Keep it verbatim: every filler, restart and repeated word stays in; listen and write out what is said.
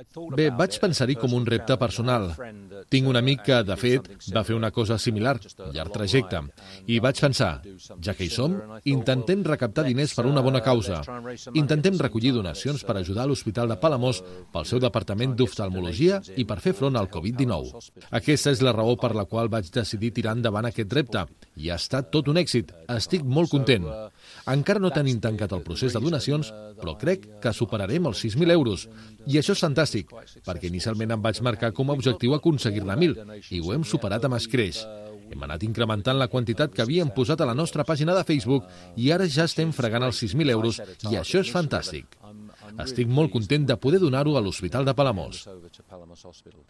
Bé, vaig pensar-hi com un repte personal. Tinc un amic que, de fet, va fer una cosa similar, llarg trajecte, i vaig pensar, ja que hi som, intentem recaptar diners per una bona causa. Intentem recollir donacions per ajudar a l'Hospital de Palamós pel seu departament d'oftalmologia i per fer front al covid dinou. Aquesta és la raó per la qual vaig decidir tirar endavant aquest repte, i ha estat tot un èxit. Estic molt content. Encara no tenim tancat el procés de donacions, però crec que superarem els sis mil euros. I això és fantàstic, perquè inicialment em vaig marcar com a objectiu aconseguir-ne mil, i ho hem superat amb escreix. Hem anat incrementant la quantitat que havíem posat a la nostra pàgina de Facebook i ara ja estem fregant els sis mil euros, i això és fantàstic. Estic molt content de poder donar-ho a l'Hospital de Palamós.